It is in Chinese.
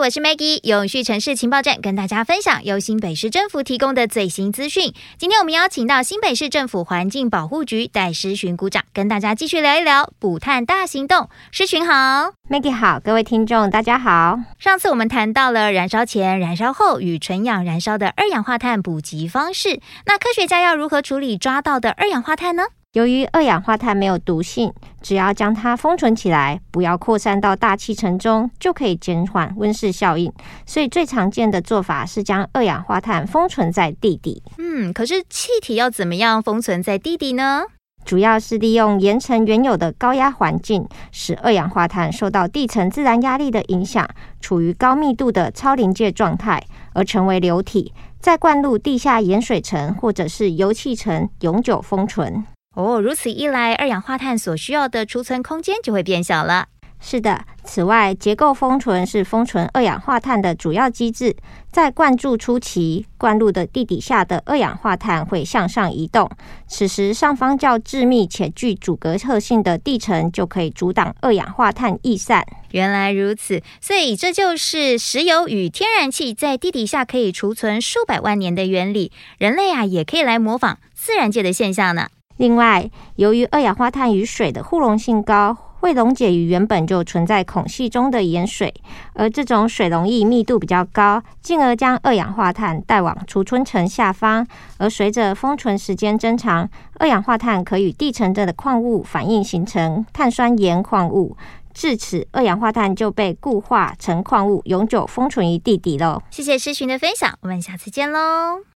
我是 Maggie， 永续城市情报站跟大家分享由新北市政府提供的最新资讯。今天我们邀请到新北市政府环境保护局戴诗群股长，跟大家继续聊一聊补碳大行动。诗群好。 Maggie 好，各位听众大家好。 上次我们谈到了燃烧前、燃烧后与纯氧燃烧的二氧化碳补给方式，那科学家要如何处理抓到的二氧化碳呢？ 由于二氧化碳没有毒性，只要将它封存起来，不要扩散到大气层中，就可以减缓温室效应。所以最常见的做法是将二氧化碳封存在地底。 可是气体要怎么样封存在地底呢？ 主要是利用岩层原有的高压环境，使二氧化碳受到地层自然压力的影响，处于高密度的超临界状态，而成为流体，再灌入地下盐水层或者是油气层，永久封存。 如此一来，二氧化碳所需要的储存空间就会变小了。 是的，此外，结构封存是封存二氧化碳的主要机制。在灌注初期，灌入的地底下的二氧化碳会向上移动，此时上方较致密且具阻隔特性的地层就可以阻挡二氧化碳逸散。 原来如此，所以这就是石油与天然气在地底下可以储存数百万年的原理。人类也可以来模仿自然界的现象呢。 另外，由于二氧化碳与水的互溶性高，会溶解于原本就存在孔隙中的盐水，而这种水溶液密度比较高，进而将二氧化碳带往储存层下方。而随着封存时间增长，二氧化碳可与地层的矿物反应形成碳酸盐矿物，至此二氧化碳就被固化成矿物，永久封存于地底了。 谢谢诗群的分享，我们下次见喽。